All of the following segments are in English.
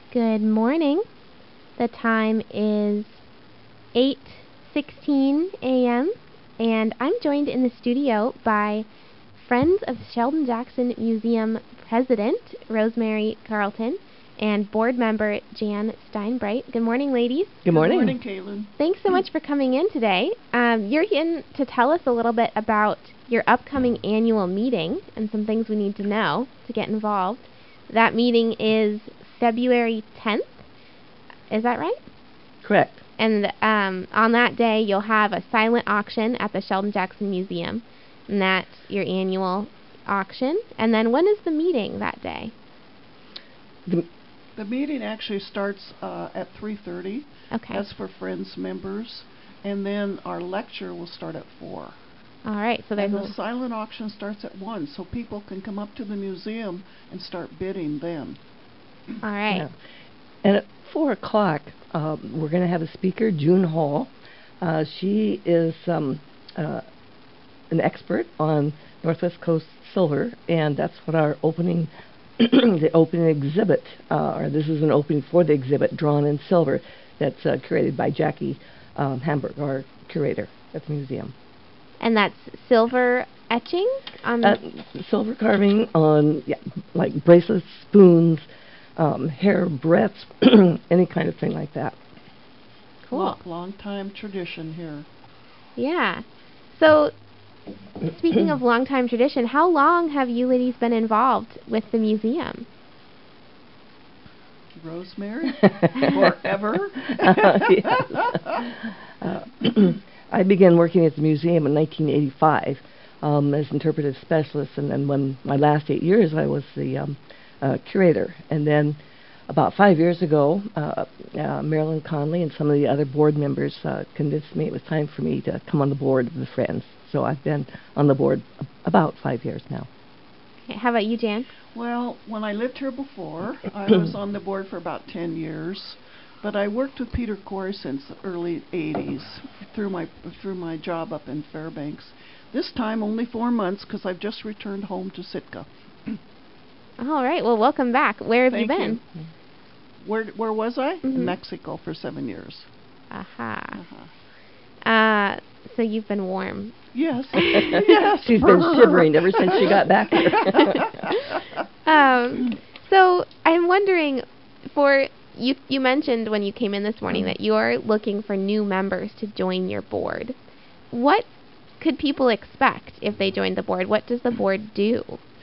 Good morning. The time is 8:16 a.m. and I'm joined in the studio by Friends of Sheldon Jackson Museum President Rosemary Carlton and board member Jan Steinbright. Good morning, ladies. Good morning. Good morning, Caitlin. Thanks so much for coming in today. You're in to tell us a little bit about your upcoming annual meeting and some things we need to know to get involved. That meeting is February 10th. Is that right? Correct. And on that day, you'll have a silent auction at the Sheldon Jackson Museum. And that's your annual auction. And then when is the meeting that day? The meeting actually starts at 3:30. Okay. That's for Friends members. And then our lecture will start at 4. All right. So there's and the silent auction starts at 1, so people can come up to the museum and start bidding then. All right. Yeah. And at 4 o'clock, we're going to have a speaker, June Hall. She is an expert on Northwest Coast silver, and that's what our opening the opening exhibit, or this is an opening for the exhibit drawn in silver that's curated by Jackie Hamburg, our curator at the museum. And that's silver etching on silver carving on like bracelets, spoons, hair breadths, any kind of thing like that. Cool. Long time tradition here. Yeah. So, speaking of long time tradition, how long have you ladies been involved with the museum? Rosemary? Forever? I began working at the museum in 1985 as interpretive specialist, and then when my last 8 years I was the curator. And then about 5 years ago, Marilyn Conley and some of the other board members convinced me it was time for me to come on the board of the Friends. So I've been on the board about 5 years now. Okay, how about you, Jan? Well, when I lived here before, I was on the board for about 10 years. But I worked with Peter Corey since the early 80s through my job up in Fairbanks. This time only 4 months because I've just returned home to Sitka. All right. Well, welcome back. Where have Thank you been? Where was I? Mm-hmm. In Mexico for 7 years. Aha. So you've been warm. Yes. Yes. She's been shivering ever since she got back here. So I'm wondering, you mentioned when you came in this morning that you're looking for new members to join your board. What could people expect if they joined the board? What does the board do?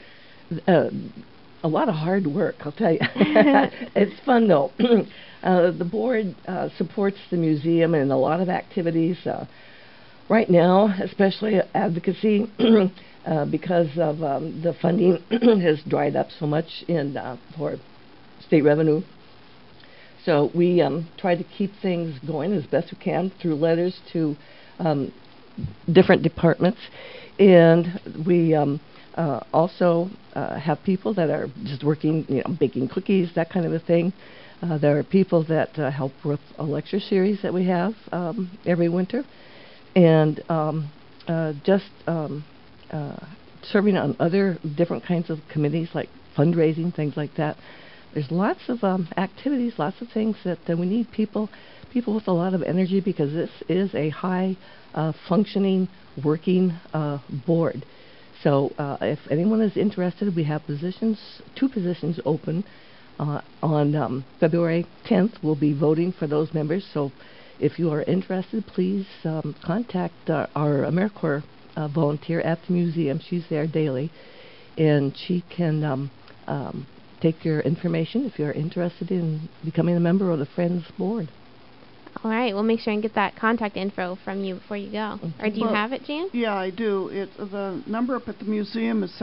A lot of hard work, I'll tell you. It's fun, though. The board supports the museum in a lot of activities. Right now, especially advocacy, because of the funding has dried up so much for state revenue. So we try to keep things going as best we can through letters to different departments. And we also have people that are just working, baking cookies, that kind of a thing. There are people that help with a lecture series that we have every winter. And just serving on other different kinds of committees like fundraising, things like that. There's lots of activities, lots of things that we need people with a lot of energy, because this is a high functioning, working board. So if anyone is interested, we have 2 positions open. On February 10th, we'll be voting for those members. So if you are interested, please contact our AmeriCorps volunteer at the museum. She's there daily, and she can take your information if you're interested in becoming a member of the Friends board. All right. We'll make sure and get that contact info from you before you go. Or do you have it, Jan? Yeah, I do. The number up at the museum is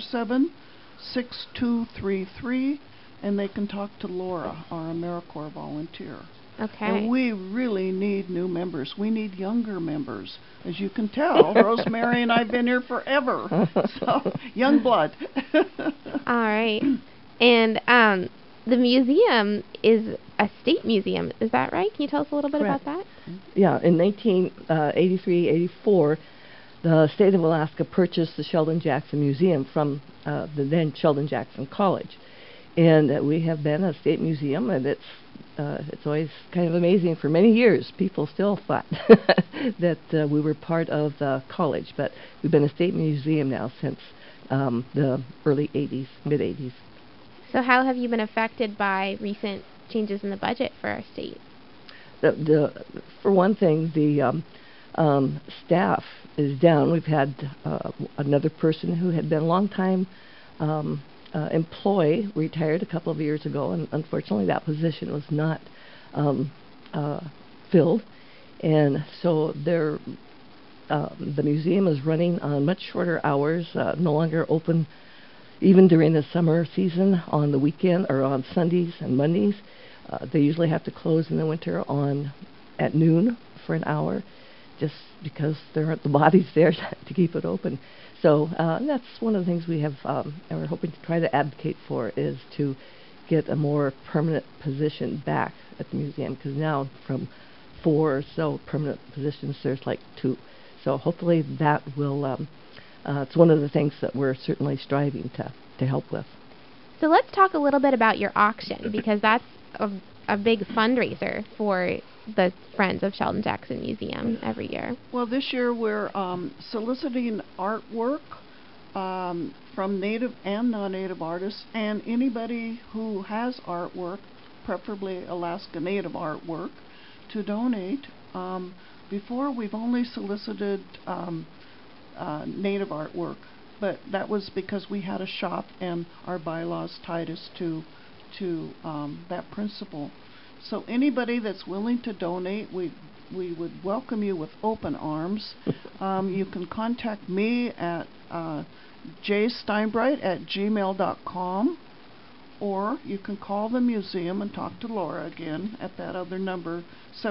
747-6233, and they can talk to Laura, our AmeriCorps volunteer. Okay. And we really need new members. We need younger members. As you can tell, Rosemary and I have been here forever. So, young blood. All right. And the museum is a state museum. Is that right? Can you tell us a little bit Correct. about that? Yeah, in 1983-84, the state of Alaska purchased the Sheldon Jackson Museum from the then Sheldon Jackson College. And we have been a state museum, and it's always kind of amazing. For many years, people still thought that we were part of the college, but we've been a state museum now since the early 80s, mid 80s. So how have you been affected by recent changes in the budget for our state? For one thing, the staff is down. We've had another person who had been a long time employee retired a couple of years ago, and unfortunately that position was not filled. And so the museum is running on much shorter hours, no longer open even during the summer season on the weekend or on Sundays and Mondays. They usually have to close in the winter at noon for an hour, just because there aren't the bodies there to keep it open. So that's one of the things we have, and we're hoping to try to advocate for, is to get a more permanent position back at the museum, because now from 4 or so permanent positions, there's like 2. So hopefully that will, it's one of the things that we're certainly striving to help with. So let's talk a little bit about your auction, because that's a big fundraiser for the Friends of Sheldon Jackson Museum every year. Well, this year we're soliciting artwork from Native and non-Native artists, and anybody who has artwork, preferably Alaska Native artwork, to donate. Before, we've only solicited Native artwork, but that was because we had a shop and our bylaws tied us to that principle. So anybody that's willing to donate, we would welcome you with open arms. You can contact me at jsteinbright@gmail.com, or you can call the museum and talk to Laura again at that other number,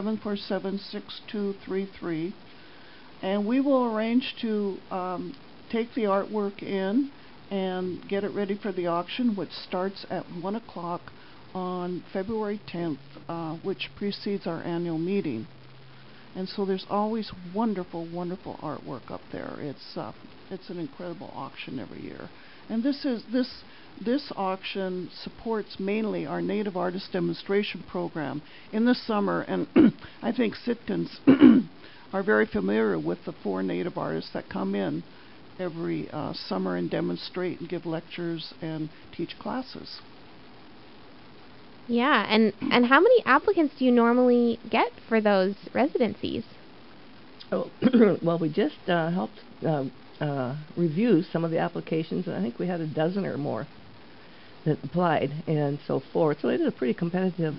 747-6233, and we will arrange to take the artwork in and get it ready for the auction, which starts at 1 o'clock on February 10th, which precedes our annual meeting. And so there's always wonderful, wonderful artwork up there. It's an incredible auction every year. And this auction supports mainly our Native Artist Demonstration Program in the summer, and I think Sitkans are very familiar with the 4 Native artists that come in every summer and demonstrate and give lectures and teach classes. Yeah, and how many applicants do you normally get for those residencies? Oh, well, we just helped review some of the applications, and I think we had a dozen or more that applied, and so forth. So it is a pretty competitive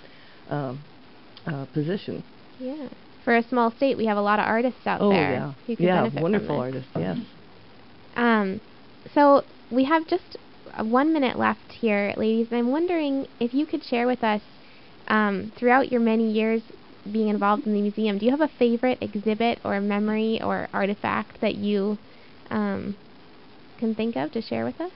position. Yeah. For a small state, we have a lot of artists out there. Who can benefit wonderful from artists, yes. So we have just 1 minute left here, ladies, and I'm wondering if you could share with us, throughout your many years being involved in the museum, do you have a favorite exhibit or memory or artifact that you can think of to share with us?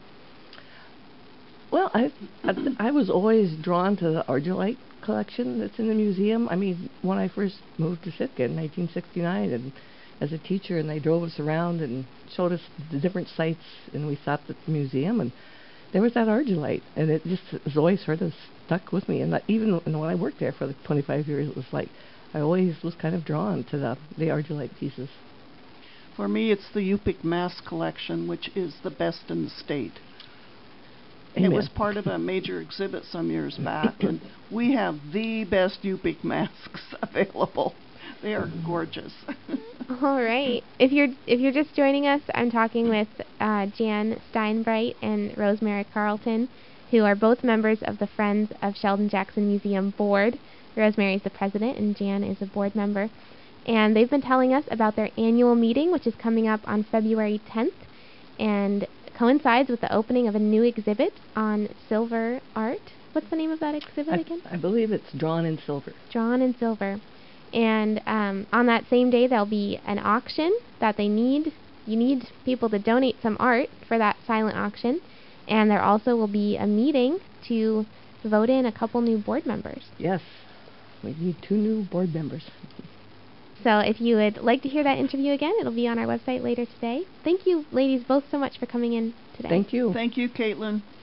Well, I was always drawn to the Argillite collection that's in the museum. I mean, when I first moved to Sitka in 1969, and as a teacher, and they drove us around and showed us the different sites, and we stopped at the museum, and there was that Argillite, and it just has always sort of stuck with me. And even when I worked there for like 25 years, it was like I always was kind of drawn to the Argillite pieces. For me, it's the Yupik mask collection, which is the best in the state. Amen. It was part of a major exhibit some years back, and we have the best Yupik masks available. They are gorgeous. All right. If you're just joining us, I'm talking with Jan Steinbright and Rosemary Carlton, who are both members of the Friends of Sheldon Jackson Museum Board. Rosemary is the president, and Jan is a board member. And they've been telling us about their annual meeting, which is coming up on February 10th, and coincides with the opening of a new exhibit on silver art. What's the name of that exhibit again? I believe it's Drawn in Silver. Drawn in Silver. And on that same day, there'll be an auction that you need people to donate some art for that silent auction. And there also will be a meeting to vote in a couple new board members. Yes, we need 2 new board members. So if you would like to hear that interview again, it'll be on our website later today. Thank you, ladies, both so much for coming in today. Thank you. Thank you, Caitlin.